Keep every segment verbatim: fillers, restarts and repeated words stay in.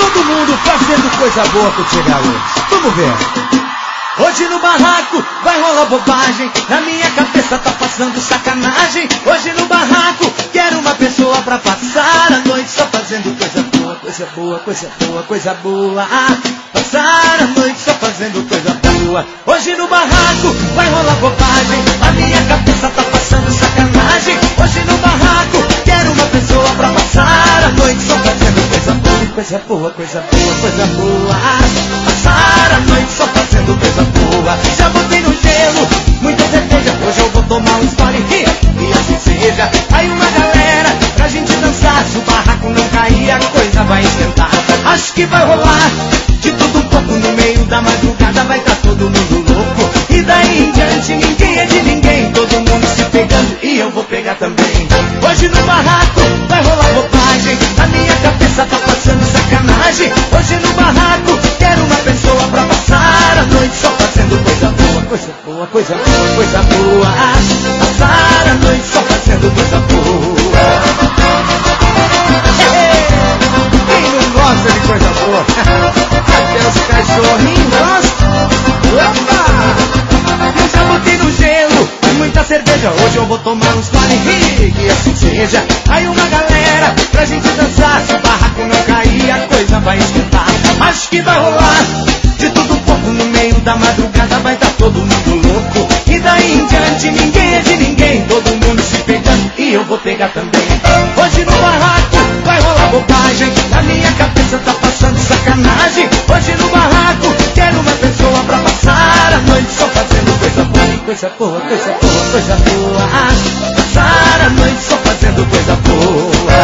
Todo mundo fazendo coisa boa contigo, garoto. Vamos ver. Hoje no barraco vai rolar bobagem, na minha cabeça tá passando sacanagem. Hoje no barraco quero uma pessoa pra passar a noite só fazendo coisa boa, coisa boa, coisa boa, coisa boa. Passar a noite só fazendo coisa boa. Hoje no barraco vai rolar bobagem, na minha cabeça tá passando sacanagem. Hoje no barraco quero uma pessoa pra passar a noite só fazendo coisa boa, coisa boa, coisa boa, coisa boa. Passar a noite só fazendo coisa boa. Já botei no gelo muita cerveja, hoje eu vou tomar um Skol e assim seja. Aí uma galera pra gente dançar, se o barraco não cair a coisa vai esquentar. Acho que vai rolar de tudo um pouco, no meio da madrugada vai tá todo mundo louco. E daí em diante ninguém é de ninguém, todo mundo se pegando e eu vou pegar também. Hoje no barraco vai rolar bobagem, na minha cabeça tá passando sacanagem. Hoje no barraco quero uma pessoa pra passar a noite só fazendo coisa boa, coisa boa, coisa boa, coisa boa. Passar a noite só fazendo coisa boa. Quem não gosta de coisa boa? Até os cachorrinhos gostam. Opa! Eu já botei no gelo muita cerveja, hoje eu vou tomar uns Skol e assim seja. Aí uma galera pra gente dançar, se o barraco não cair a coisa vai esquentar. Acho que vai rolar de tudo um pouco, no meio da madrugada vai tá todo mundo louco. E daí em diante ninguém é de ninguém, todo mundo se pegando e eu vou pegar também. Hoje no barraco vai rolar bobagem, na minha cabeça tá passando sacanagem. Hoje no barraco quero uma pessoa pra passar a noite só fazendo coisa boa, coisa boa, coisa boa, coisa boa. Passar a noite só fazendo coisa boa.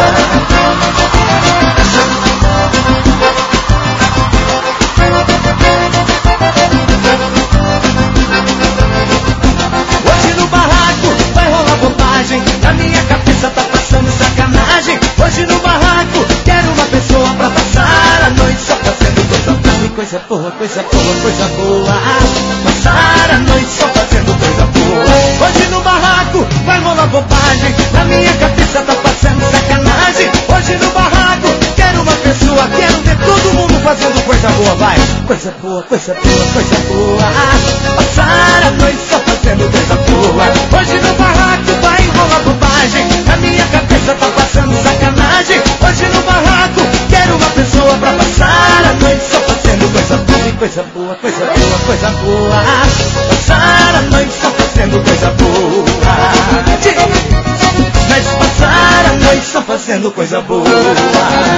Na minha cabeça tá passando sacanagem. Hoje no barraco quero uma pessoa pra passar a noite só fazendo coisa boa, coisa boa, coisa boa, coisa boa. Passar a noite só fazendo coisa boa. Hoje no barraco vai rolar bobagem, na minha cabeça tá passando sacanagem. Hoje no barraco quero uma pessoa, quero ver todo mundo fazendo coisa boa, vai. Coisa boa, coisa boa, coisa boa. Passar a noite só fazendo coisa boa. Hoje no barraco vai rolar bobagem, na minha cabeça tá passando sacanagem. Hoje no barraco quero uma pessoa pra passar a noite só fazendo coisa boa, coisa boa, coisa boa, coisa boa. Passar a noite só fazendo coisa boa. Mas passar a noite só fazendo coisa boa.